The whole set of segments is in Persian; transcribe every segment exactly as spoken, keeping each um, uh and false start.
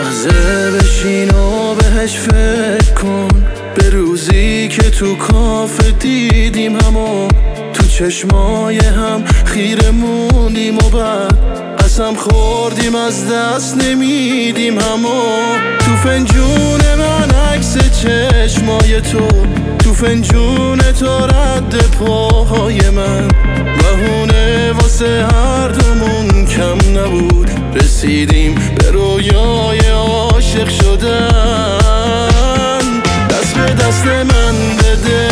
لحظه بشین و بهش فکر کن، به روزی که تو کافه دیدیم همو، تو چشمای هم خیره موندیم و بعد قسم خوردیم از دست نمیدیم همو. تو فنجون من عکس چشمای تو، تو فنجون تو رد پاهای من، بهونه واسه هر دومون کم نبود، رسیدیم به رویای عاشق شدن. دست به دست من بده،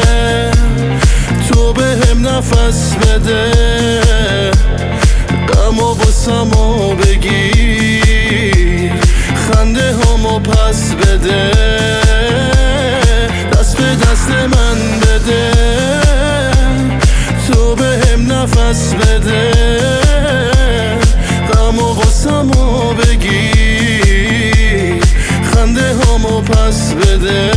تو به هم نفس بده، غم و باسمو بگیر، خنده همو پس بده. دست به دست من بده، تو به هم نفس بده، غم و باسمو بگیر، خنده همو پس بده.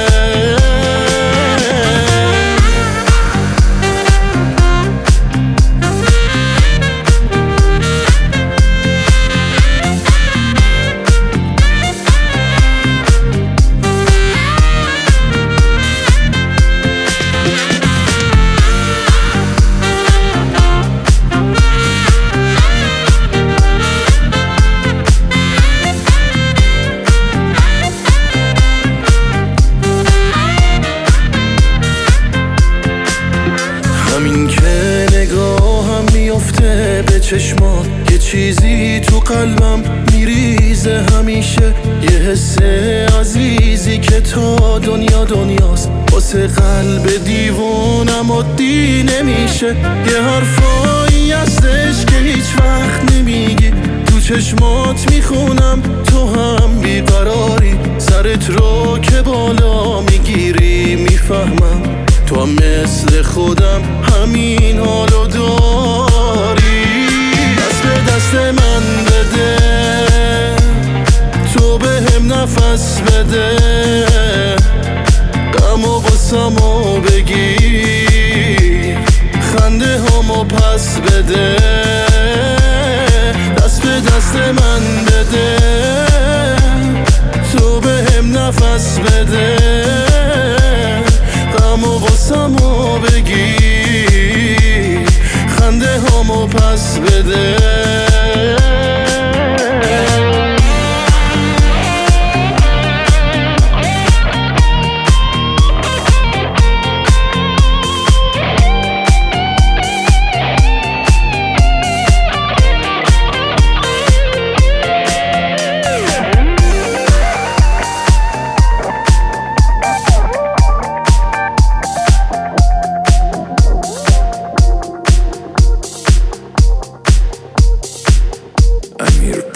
همین که نگاهم میفته به چشمات، یه چیزی تو قلبم میریزه همیشه، یه حس عزیزی که تا دنیا دنیاست، واسه قلب دیوونم عادی نمیشه. یه حرفایی هستش که هیچ وقت نمیگی، تو چشمات میخونم تو هم بیقراری، سرت رو که بالا میگیری میفهمم تو هم مثل خودم همین حالو داری. دست به دست من بده، تو به هم نفس بده، غم و غصه‌مو بگیر، خنده همو پس بده. دست به دست من بده، تو به هم نفس بده، غم و غصه‌مو بگیر، خنده همو پس بده. Amir